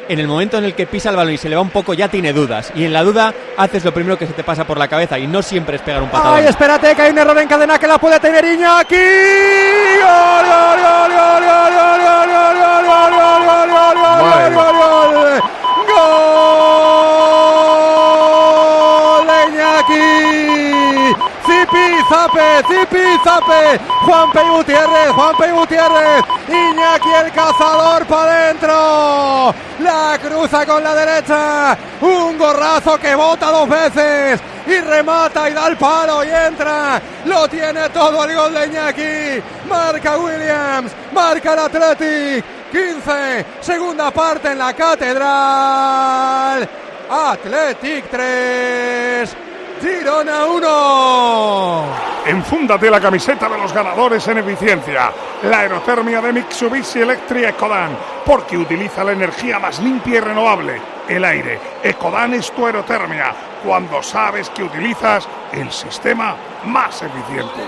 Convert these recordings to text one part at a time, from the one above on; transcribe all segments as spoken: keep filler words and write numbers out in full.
en el momento en el que pisa el balón y se le va un poco ya tiene dudas, y en la duda haces lo primero que se te pasa por la cabeza y no siempre es pegar un patadón. ¡Ay, espérate, que hay un error en cadena que la puede tener Iñaki! ¡Gol, gol, gol, gol, gol, gol, gol, gol, gol, gol, gol, gol, gol, gol, gol! ¡Gol de Iñaki! ¡Zipi-zape, zipi-zape! Juanpe Gutiérrez, Juanpe Gutiérrez, Iñaki el cazador para adentro, la cruza con la derecha, un gorrazo que bota dos veces y remata y da el palo y entra, lo tiene todo el gol de Iñaki, marca Williams, marca el Athletic, quince, segunda parte en la Catedral, Athletic tres, Girona uno. Enfúndate la camiseta de los ganadores en eficiencia. La aerotermia de Mitsubishi Electric Ecodan, porque utiliza la energía más limpia y renovable, el aire. Ecodan es tu aerotermia, cuando sabes que utilizas el sistema más eficiente.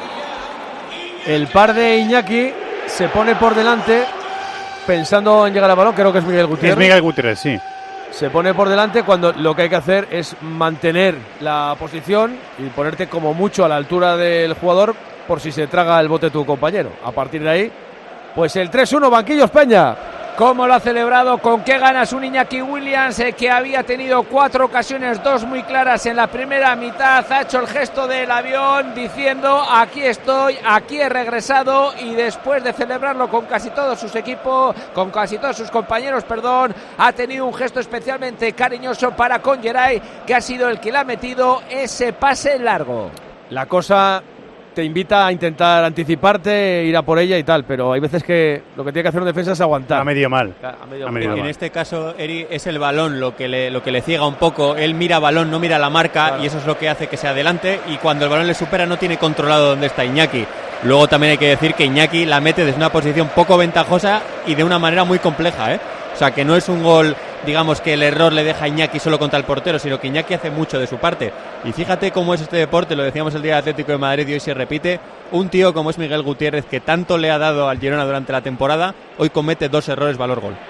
El par de Iñaki se pone por delante pensando en llegar al balón, creo que es Miguel Gutiérrez. Es Miguel Gutiérrez, sí. Se pone por delante cuando lo que hay que hacer es mantener la posición y ponerte como mucho a la altura del jugador por si se traga el bote tu compañero. A partir de ahí, pues el tres uno, Banquillos Peña. ¿Cómo lo ha celebrado? ¿Con qué ganas un Iñaki Williams eh, que había tenido cuatro ocasiones, dos muy claras en la primera mitad? Ha hecho el gesto del avión diciendo aquí estoy, aquí he regresado, y después de celebrarlo con casi todos sus equipos, con casi todos sus compañeros, perdón, ha tenido un gesto especialmente cariñoso para con Geray, que ha sido el que le ha metido ese pase largo. La cosa te invita a intentar anticiparte, ir a por ella y tal, pero hay veces que lo que tiene que hacer un defensa es aguantar. A medio mal. A medio a mal. medio En mal. este caso, Eri, es el balón lo que le, lo que le ciega un poco. Él mira balón, no mira la marca, Claro. y eso es lo que hace que se adelante, y cuando el balón le supera no tiene controlado dónde está Iñaki. Luego también hay que decir que Iñaki la mete desde una posición poco ventajosa y de una manera muy compleja, ¿eh? O sea, que no es un gol, digamos, que el error le deja a Iñaki solo contra el portero, sino que Iñaki hace mucho de su parte. Y fíjate cómo es este deporte, lo decíamos el día del Atlético de Madrid y hoy se repite. Un tío como es Miguel Gutiérrez, que tanto le ha dado al Girona durante la temporada, hoy comete dos errores valor gol.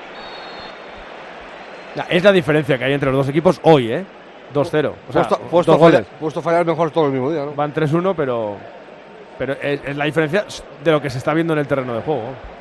Es la diferencia que hay entre los dos equipos hoy, ¿eh? dos cero. O sea, puesto, dos puesto, goles. fallar, puesto fallar mejor todo el mismo día, ¿no? Van tres uno, pero, pero es, es la diferencia de lo que se está viendo en el terreno de juego.